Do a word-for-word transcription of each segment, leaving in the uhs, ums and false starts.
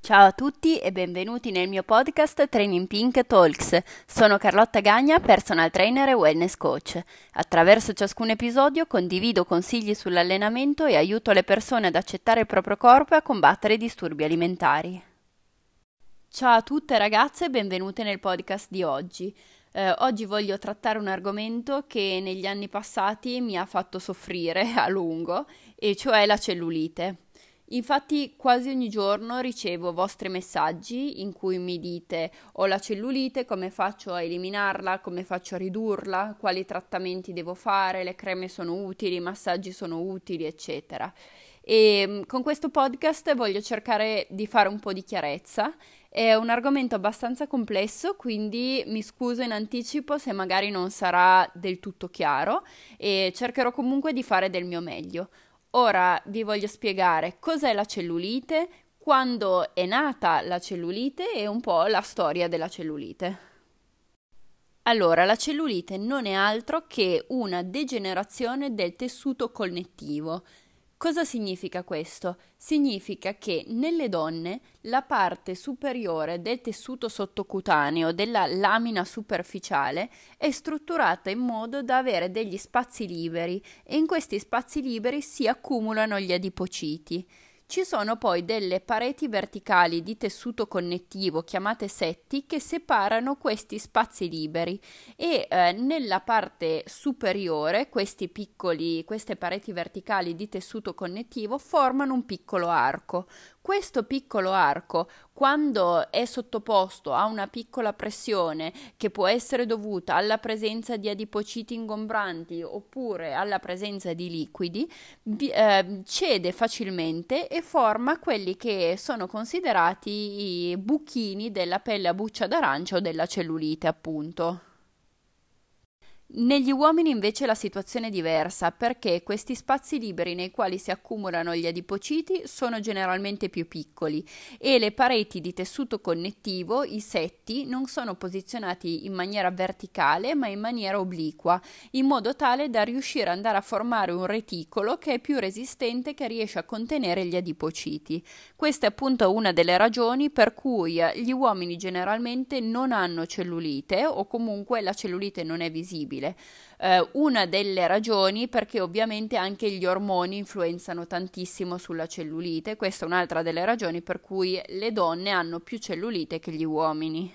Ciao a tutti e benvenuti nel mio podcast Training Pink Talks. Sono Carlotta Gagna, personal trainer e wellness coach. Attraverso ciascun episodio condivido consigli sull'allenamento e aiuto le persone ad accettare il proprio corpo e a combattere i disturbi alimentari. Ciao a tutte ragazze e benvenute nel podcast di oggi. Eh, oggi voglio trattare un argomento che negli anni passati mi ha fatto soffrire a lungo, e cioè la cellulite. Infatti quasi ogni giorno ricevo vostri messaggi in cui mi dite: ho la cellulite, come faccio a eliminarla, come faccio a ridurla, quali trattamenti devo fare, le creme sono utili, i massaggi sono utili, eccetera. E con questo podcast voglio cercare di fare un po' di chiarezza. È un argomento abbastanza complesso, quindi mi scuso in anticipo se magari non sarà del tutto chiaro e cercherò comunque di fare del mio meglio. Ora vi voglio spiegare cos'è la cellulite, quando è nata la cellulite e un po' la storia della cellulite. Allora, la cellulite non è altro che una degenerazione del tessuto connettivo. Cosa significa questo? Significa che nelle donne la parte superiore del tessuto sottocutaneo, della lamina superficiale, è strutturata in modo da avere degli spazi liberi e in questi spazi liberi si accumulano gli adipociti. Ci sono poi delle pareti verticali di tessuto connettivo chiamate setti che separano questi spazi liberi e eh, nella parte superiore questi piccoli, queste pareti verticali di tessuto connettivo formano un piccolo arco. Questo piccolo arco, quando è sottoposto a una piccola pressione che può essere dovuta alla presenza di adipociti ingombranti oppure alla presenza di liquidi, vi, eh, cede facilmente e forma quelli che sono considerati i buchini della pelle a buccia d'arancia o della cellulite, appunto. Negli uomini invece la situazione è diversa perché questi spazi liberi nei quali si accumulano gli adipociti sono generalmente più piccoli e le pareti di tessuto connettivo, i setti, non sono posizionati in maniera verticale ma in maniera obliqua, in modo tale da riuscire ad andare a formare un reticolo che è più resistente, che riesce a contenere gli adipociti. Questa è appunto una delle ragioni per cui gli uomini generalmente non hanno cellulite o comunque la cellulite non è visibile. Eh, una delle ragioni perché ovviamente anche gli ormoni influenzano tantissimo sulla cellulite. Questa è un'altra delle ragioni per cui le donne hanno più cellulite che gli uomini.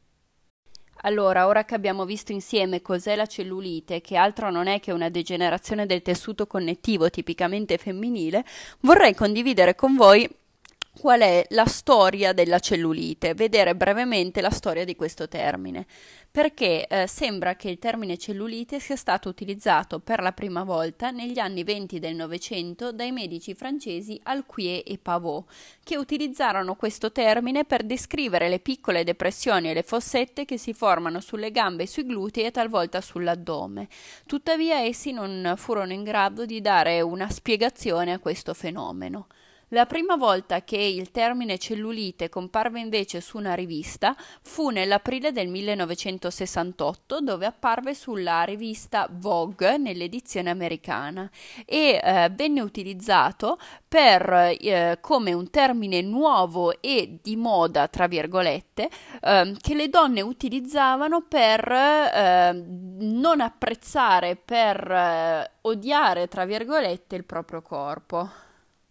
Allora, ora che abbiamo visto insieme cos'è la cellulite, che altro non è che una degenerazione del tessuto connettivo tipicamente femminile, vorrei condividere con voi qual è la storia della cellulite, vedere brevemente la storia di questo termine, perché eh, sembra che il termine cellulite sia stato utilizzato per la prima volta negli anni venti del Novecento dai medici francesi Alquier e Pavot, che utilizzarono questo termine per descrivere le piccole depressioni e le fossette che si formano sulle gambe e sui glutei e talvolta sull'addome. Tuttavia essi non furono in grado di dare una spiegazione a questo fenomeno. La prima volta che il termine cellulite comparve invece su una rivista fu nell'aprile del millenovecentosessantotto, dove apparve sulla rivista Vogue nell'edizione americana e eh, venne utilizzato per, eh, come un termine nuovo e di moda, tra virgolette, eh, che le donne utilizzavano per eh, non apprezzare, per eh, odiare, tra virgolette, il proprio corpo.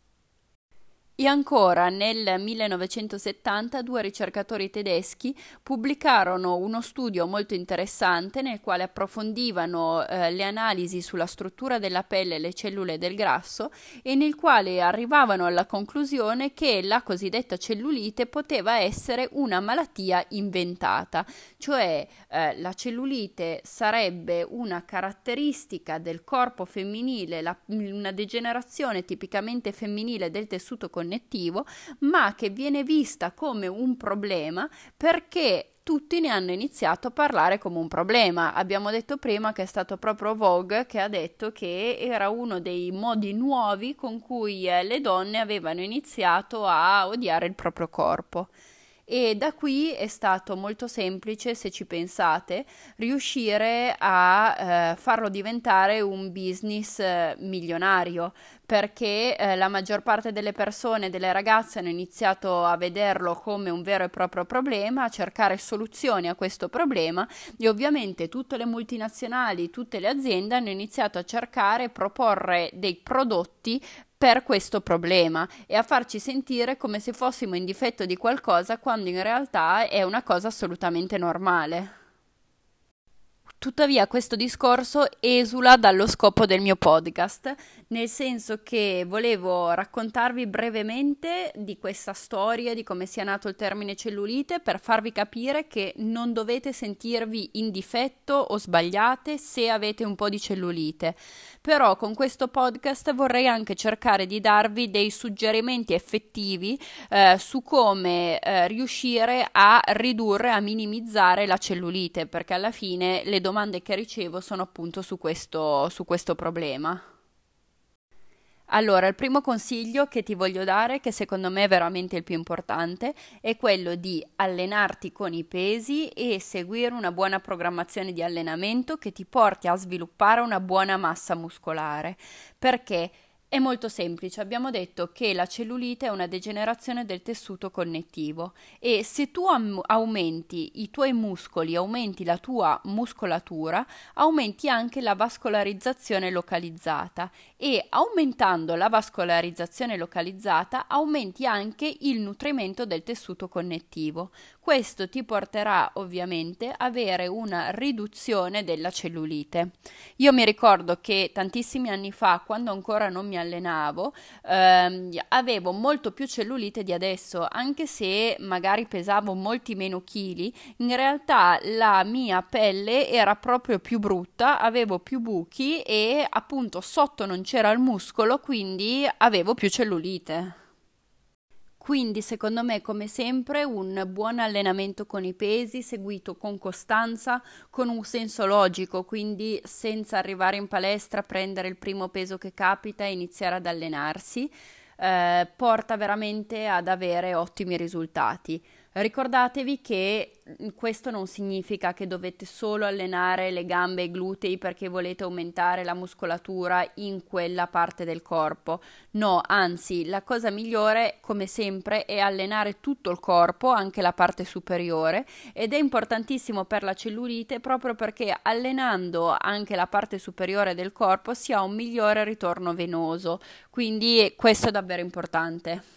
E ancora nel millenovecentosettanta due ricercatori tedeschi pubblicarono uno studio molto interessante nel quale approfondivano eh, le analisi sulla struttura della pelle e le cellule del grasso e nel quale arrivavano alla conclusione che la cosiddetta cellulite poteva essere una malattia inventata, cioè eh, la cellulite sarebbe una caratteristica del corpo femminile, la, una degenerazione tipicamente femminile del tessuto connettivo, ma che viene vista come un problema perché tutti ne hanno iniziato a parlare come un problema. Abbiamo detto prima che è stato proprio Vogue che ha detto che era uno dei modi nuovi con cui le donne avevano iniziato a odiare il proprio corpo. e da qui è stato molto semplice, se ci pensate, riuscire a eh, farlo diventare un business eh, milionario, perché eh, la maggior parte delle persone, delle ragazze hanno iniziato a vederlo come un vero e proprio problema, a cercare soluzioni a questo problema e ovviamente tutte le multinazionali, tutte le aziende hanno iniziato a cercare e proporre dei prodotti per questo problema e a farci sentire come se fossimo in difetto di qualcosa quando in realtà è una cosa assolutamente normale. Tuttavia questo discorso esula dallo scopo del mio podcast, nel senso che volevo raccontarvi brevemente di questa storia, di come sia nato il termine cellulite, per farvi capire che non dovete sentirvi in difetto o sbagliate se avete un po' di cellulite. Però con questo podcast vorrei anche cercare di darvi dei suggerimenti effettivi eh, su come eh, riuscire a ridurre, a minimizzare la cellulite, perché alla fine le domande che ricevo sono appunto su questo, su questo problema. Allora, il primo consiglio che ti voglio dare, che secondo me è veramente il più importante, è quello di allenarti con i pesi e seguire una buona programmazione di allenamento che ti porti a sviluppare una buona massa muscolare. Perché? È molto semplice, abbiamo detto che la cellulite è una degenerazione del tessuto connettivo e se tu am- aumenti i tuoi muscoli, aumenti la tua muscolatura, aumenti anche la vascolarizzazione localizzata e aumentando la vascolarizzazione localizzata aumenti anche il nutrimento del tessuto connettivo. Questo ti porterà ovviamente ad avere una riduzione della cellulite. Io mi ricordo che tantissimi anni fa, quando ancora non mi allenavo, ehm, avevo molto più cellulite di adesso, anche se magari pesavo molti meno chili, in realtà la mia pelle era proprio più brutta, avevo più buchi e appunto sotto non c'era il muscolo, quindi avevo più cellulite. Quindi secondo me, come sempre, un buon allenamento con i pesi, seguito con costanza, con un senso logico, quindi senza arrivare in palestra, prendere il primo peso che capita e iniziare ad allenarsi, eh, porta veramente ad avere ottimi risultati. Ricordatevi che questo non significa che dovete solo allenare le gambe e i glutei perché volete aumentare la muscolatura in quella parte del corpo. No, anzi, la cosa migliore, come sempre, è allenare tutto il corpo, anche la parte superiore, ed è importantissimo per la cellulite proprio perché allenando anche la parte superiore del corpo si ha un migliore ritorno venoso. Quindi questo è davvero importante.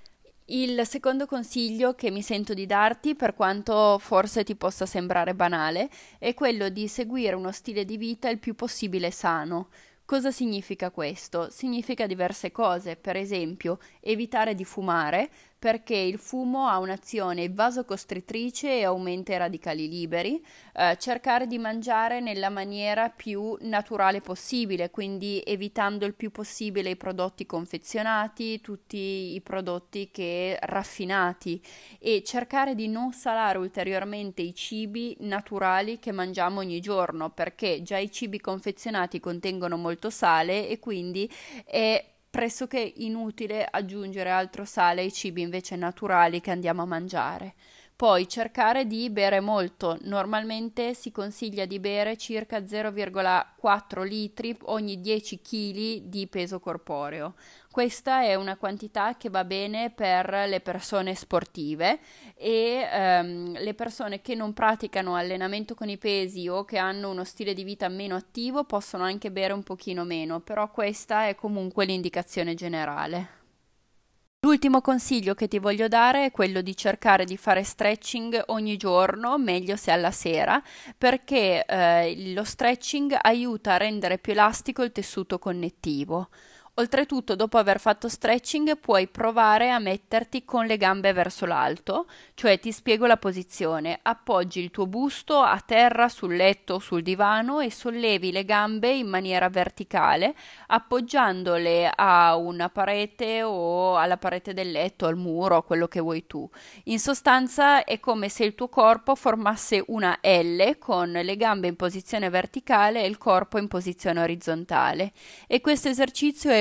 Il secondo consiglio che mi sento di darti, per quanto forse ti possa sembrare banale, è quello di seguire uno stile di vita il più possibile sano. Cosa significa questo? Significa diverse cose, per esempio evitare di fumare, perché il fumo ha un'azione vasocostritrice e aumenta i radicali liberi, eh, cercare di mangiare nella maniera più naturale possibile, quindi evitando il più possibile i prodotti confezionati, tutti i prodotti che raffinati e cercare di non salare ulteriormente i cibi naturali che mangiamo ogni giorno, perché già i cibi confezionati contengono molto sale e quindi è pressoché inutile aggiungere altro sale ai cibi invece naturali che andiamo a mangiare. Poi cercare di bere molto, normalmente si consiglia di bere circa zero virgola quattro litri ogni dieci chili di peso corporeo. Questa è una quantità che va bene per le persone sportive e ehm, le persone che non praticano allenamento con i pesi o che hanno uno stile di vita meno attivo possono anche bere un pochino meno, però questa è comunque l'indicazione generale. L'ultimo consiglio che ti voglio dare è quello di cercare di fare stretching ogni giorno, meglio se alla sera, perché eh, lo stretching aiuta a rendere più elastico il tessuto connettivo. Oltretutto, dopo aver fatto stretching, puoi provare a metterti con le gambe verso l'alto, cioè ti spiego la posizione, appoggi il tuo busto a terra sul letto o sul divano e sollevi le gambe in maniera verticale, appoggiandole a una parete o alla parete del letto, al muro, quello che vuoi tu. In sostanza è come se il tuo corpo formasse una L con le gambe in posizione verticale e il corpo in posizione orizzontale. E questo esercizio è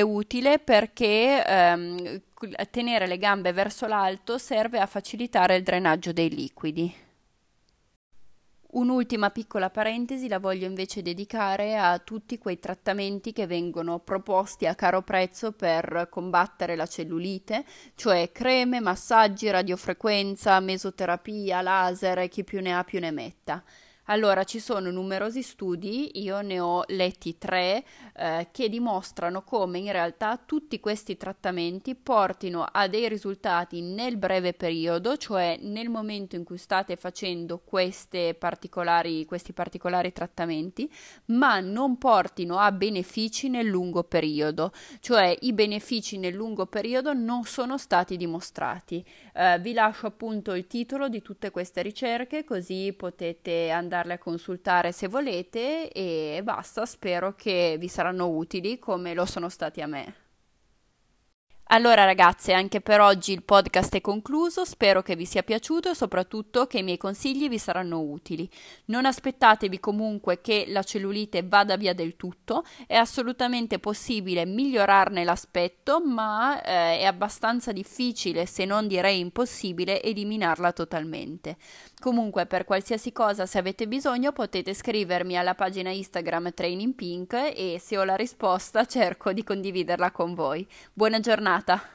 utile perché ehm, tenere le gambe verso l'alto serve a facilitare il drenaggio dei liquidi. Un'ultima piccola parentesi la voglio invece dedicare a tutti quei trattamenti che vengono proposti a caro prezzo per combattere la cellulite, cioè creme, massaggi, radiofrequenza, mesoterapia, laser e chi più ne ha più ne metta. Allora, ci sono numerosi studi, io ne ho letti tre, eh, che dimostrano come in realtà tutti questi trattamenti portino a dei risultati nel breve periodo, cioè nel momento in cui state facendo queste particolari, questi particolari trattamenti, ma non portino a benefici nel lungo periodo, cioè i benefici nel lungo periodo non sono stati dimostrati. Eh, vi lascio appunto il titolo di tutte queste ricerche, così potete andare a consultare se volete e basta, spero che vi saranno utili come lo sono stati a me. Allora ragazze, anche per oggi il podcast è concluso, spero che vi sia piaciuto e soprattutto che i miei consigli vi saranno utili. Non aspettatevi comunque che la cellulite vada via del tutto, è assolutamente possibile migliorarne l'aspetto, ma eh, è abbastanza difficile, se non direi impossibile, eliminarla totalmente. Comunque, per qualsiasi cosa, se avete bisogno, potete scrivermi alla pagina Instagram Training Pink e se ho la risposta cerco di condividerla con voi. Buona giornata!